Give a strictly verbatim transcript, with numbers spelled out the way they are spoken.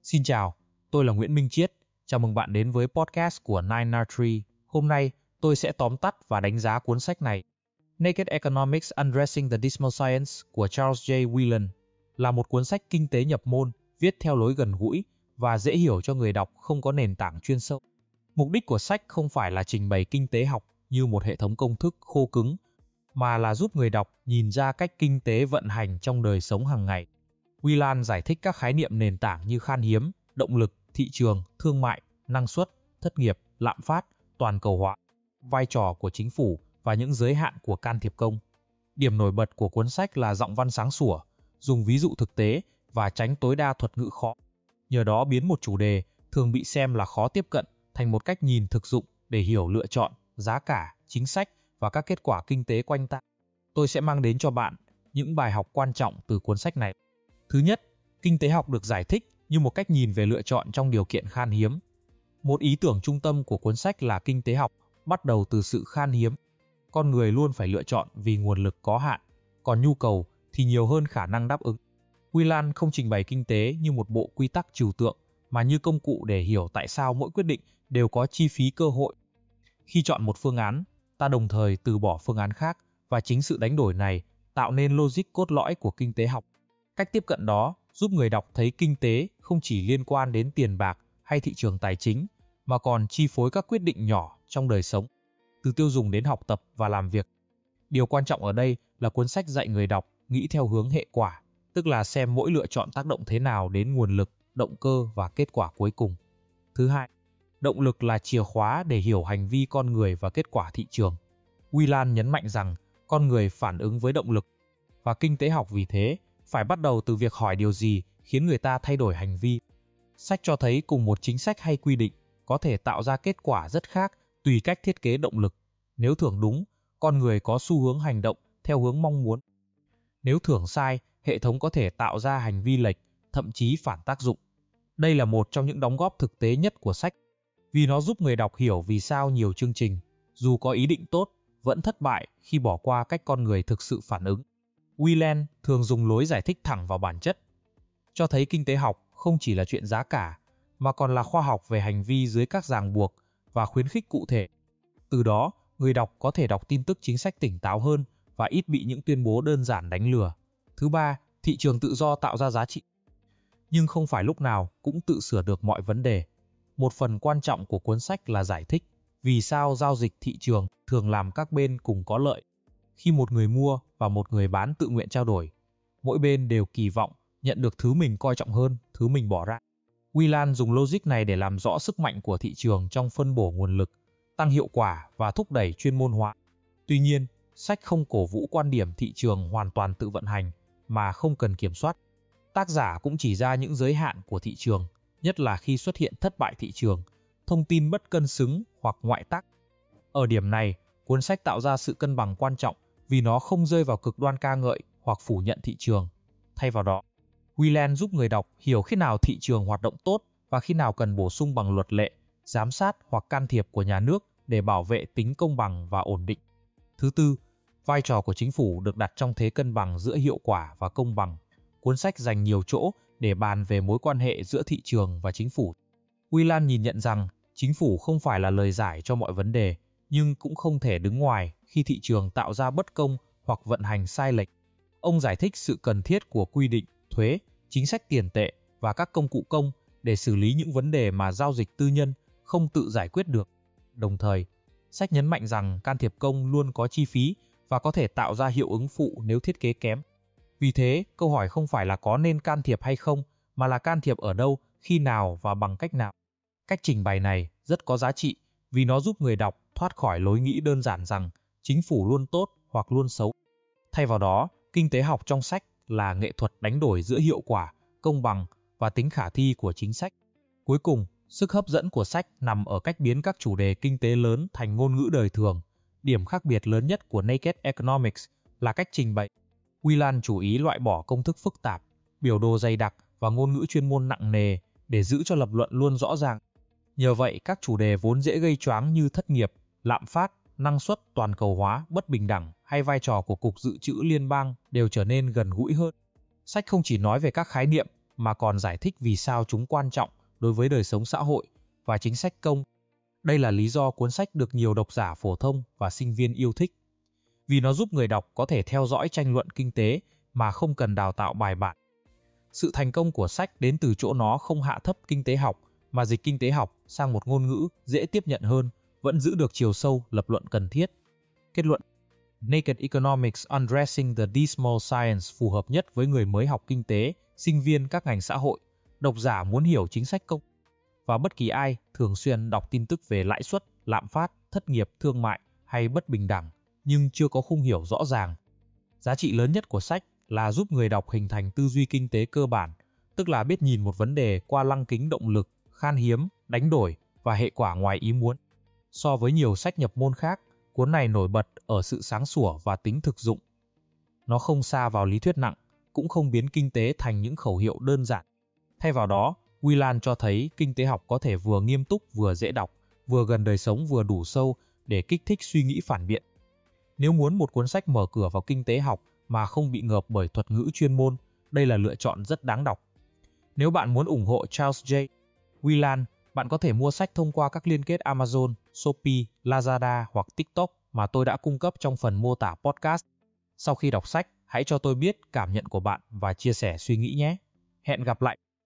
Xin chào, tôi là Nguyễn Minh Chiết. Chào mừng bạn đến với podcast của nine R Tree. Hôm nay, tôi sẽ tóm tắt và đánh giá cuốn sách này. Naked Economics Undressing the Dismal Science của Charles J. Whelan là một cuốn sách kinh tế nhập môn, viết theo lối gần gũi và dễ hiểu cho người đọc không có nền tảng chuyên sâu. Mục đích của sách không phải là trình bày kinh tế học như một hệ thống công thức khô cứng, mà là giúp người đọc nhìn ra cách kinh tế vận hành trong đời sống hàng ngày. Whelan giải thích các khái niệm nền tảng như khan hiếm, động lực, thị trường, thương mại, năng suất, thất nghiệp, lạm phát, toàn cầu hóa, vai trò của chính phủ và những giới hạn của can thiệp công. Điểm nổi bật của cuốn sách là giọng văn sáng sủa, dùng ví dụ thực tế và tránh tối đa thuật ngữ khó. Nhờ đó biến một chủ đề thường bị xem là khó tiếp cận thành một cách nhìn thực dụng để hiểu lựa chọn, giá cả, chính sách và các kết quả kinh tế quanh ta. Tôi sẽ mang đến cho bạn những bài học quan trọng từ cuốn sách này. Thứ nhất, kinh tế học được giải thích như một cách nhìn về lựa chọn trong điều kiện khan hiếm. Một ý tưởng trung tâm của cuốn sách là kinh tế học bắt đầu từ sự khan hiếm. Con người luôn phải lựa chọn vì nguồn lực có hạn, còn nhu cầu thì nhiều hơn khả năng đáp ứng. Whelan không trình bày kinh tế như một bộ quy tắc trừu tượng, mà như công cụ để hiểu tại sao mỗi quyết định đều có chi phí cơ hội. Khi chọn một phương án, ta đồng thời từ bỏ phương án khác, và chính sự đánh đổi này tạo nên logic cốt lõi của kinh tế học. Cách tiếp cận đó giúp người đọc thấy kinh tế không chỉ liên quan đến tiền bạc hay thị trường tài chính, mà còn chi phối các quyết định nhỏ trong đời sống, từ tiêu dùng đến học tập và làm việc. Điều quan trọng ở đây là cuốn sách dạy người đọc nghĩ theo hướng hệ quả, tức là xem mỗi lựa chọn tác động thế nào đến nguồn lực, động cơ và kết quả cuối cùng. Thứ hai, động lực là chìa khóa để hiểu hành vi con người và kết quả thị trường. Whelan nhấn mạnh rằng con người phản ứng với động lực, và kinh tế học vì thế phải bắt đầu từ việc hỏi điều gì khiến người ta thay đổi hành vi. Sách cho thấy cùng một chính sách hay quy định có thể tạo ra kết quả rất khác tùy cách thiết kế động lực. Nếu thưởng đúng, con người có xu hướng hành động theo hướng mong muốn. Nếu thưởng sai, hệ thống có thể tạo ra hành vi lệch, thậm chí phản tác dụng. Đây là một trong những đóng góp thực tế nhất của sách, vì nó giúp người đọc hiểu vì sao nhiều chương trình, dù có ý định tốt, vẫn thất bại khi bỏ qua cách con người thực sự phản ứng. Whelan thường dùng lối giải thích thẳng vào bản chất, cho thấy kinh tế học không chỉ là chuyện giá cả, mà còn là khoa học về hành vi dưới các ràng buộc và khuyến khích cụ thể. Từ đó, người đọc có thể đọc tin tức chính sách tỉnh táo hơn và ít bị những tuyên bố đơn giản đánh lừa. Thứ ba, thị trường tự do tạo ra giá trị, nhưng không phải lúc nào cũng tự sửa được mọi vấn đề. Một phần quan trọng của cuốn sách là giải thích vì sao giao dịch thị trường thường làm các bên cùng có lợi. Khi một người mua và một người bán tự nguyện trao đổi, mỗi bên đều kỳ vọng nhận được thứ mình coi trọng hơn thứ mình bỏ ra. Whelan dùng logic này để làm rõ sức mạnh của thị trường trong phân bổ nguồn lực, tăng hiệu quả và thúc đẩy chuyên môn hóa. Tuy nhiên, sách không cổ vũ quan điểm thị trường hoàn toàn tự vận hành mà không cần kiểm soát. Tác giả cũng chỉ ra những giới hạn của thị trường, nhất là khi xuất hiện thất bại thị trường, thông tin bất cân xứng hoặc ngoại tác. Ở điểm này, cuốn sách tạo ra sự cân bằng quan trọng vì nó không rơi vào cực đoan ca ngợi hoặc phủ nhận thị trường. Thay vào đó, Whelan giúp người đọc hiểu khi nào thị trường hoạt động tốt và khi nào cần bổ sung bằng luật lệ, giám sát hoặc can thiệp của nhà nước để bảo vệ tính công bằng và ổn định. Thứ tư, vai trò của chính phủ được đặt trong thế cân bằng giữa hiệu quả và công bằng. Cuốn sách dành nhiều chỗ để bàn về mối quan hệ giữa thị trường và chính phủ. Whelan nhìn nhận rằng chính phủ không phải là lời giải cho mọi vấn đề, nhưng cũng không thể đứng ngoài khi thị trường tạo ra bất công hoặc vận hành sai lệch. Ông giải thích sự cần thiết của quy định, thuế, chính sách tiền tệ và các công cụ công để xử lý những vấn đề mà giao dịch tư nhân không tự giải quyết được. Đồng thời, sách nhấn mạnh rằng can thiệp công luôn có chi phí và có thể tạo ra hiệu ứng phụ nếu thiết kế kém. Vì thế, câu hỏi không phải là có nên can thiệp hay không, mà là can thiệp ở đâu, khi nào và bằng cách nào. Cách trình bày này rất có giá trị vì nó giúp người đọc thoát khỏi lối nghĩ đơn giản rằng chính phủ luôn tốt hoặc luôn xấu. Thay vào đó, kinh tế học trong sách là nghệ thuật đánh đổi giữa hiệu quả, công bằng và tính khả thi của chính sách. Cuối cùng, sức hấp dẫn của sách nằm ở cách biến các chủ đề kinh tế lớn thành ngôn ngữ đời thường. Điểm khác biệt lớn nhất của Naked Economics là cách trình bày. Whelan chú ý loại bỏ công thức phức tạp, biểu đồ dày đặc và ngôn ngữ chuyên môn nặng nề để giữ cho lập luận luôn rõ ràng. Nhờ vậy, các chủ đề vốn dễ gây choáng như thất nghiệp, lạm phát, năng suất, toàn cầu hóa, bất bình đẳng hay vai trò của Cục Dự trữ Liên bang đều trở nên gần gũi hơn. Sách không chỉ nói về các khái niệm mà còn giải thích vì sao chúng quan trọng đối với đời sống xã hội và chính sách công. Đây là lý do cuốn sách được nhiều độc giả phổ thông và sinh viên yêu thích. Vì nó giúp người đọc có thể theo dõi tranh luận kinh tế mà không cần đào tạo bài bản. Sự thành công của sách đến từ chỗ nó không hạ thấp kinh tế học mà dịch kinh tế học sang một ngôn ngữ dễ tiếp nhận hơn, vẫn giữ được chiều sâu lập luận cần thiết. Kết luận: Naked Economics Undressing the Dismal Science phù hợp nhất với người mới học kinh tế, sinh viên các ngành xã hội, độc giả muốn hiểu chính sách công, và bất kỳ ai thường xuyên đọc tin tức về lãi suất, lạm phát, thất nghiệp, thương mại hay bất bình đẳng, nhưng chưa có khung hiểu rõ ràng. Giá trị lớn nhất của sách là giúp người đọc hình thành tư duy kinh tế cơ bản, tức là biết nhìn một vấn đề qua lăng kính động lực, khan hiếm, đánh đổi và hệ quả ngoài ý muốn. So với nhiều sách nhập môn khác, cuốn này nổi bật ở sự sáng sủa và tính thực dụng. Nó không sa vào lý thuyết nặng, cũng không biến kinh tế thành những khẩu hiệu đơn giản. Thay vào đó, Wieland cho thấy kinh tế học có thể vừa nghiêm túc vừa dễ đọc, vừa gần đời sống vừa đủ sâu để kích thích suy nghĩ phản biện. Nếu muốn một cuốn sách mở cửa vào kinh tế học mà không bị ngợp bởi thuật ngữ chuyên môn, đây là lựa chọn rất đáng đọc. Nếu bạn muốn ủng hộ Charles J. Wieland, bạn có thể mua sách thông qua các liên kết Amazon, Shopee, Lazada hoặc TikTok mà tôi đã cung cấp trong phần mô tả podcast. Sau khi đọc sách, hãy cho tôi biết cảm nhận của bạn và chia sẻ suy nghĩ nhé. Hẹn gặp lại!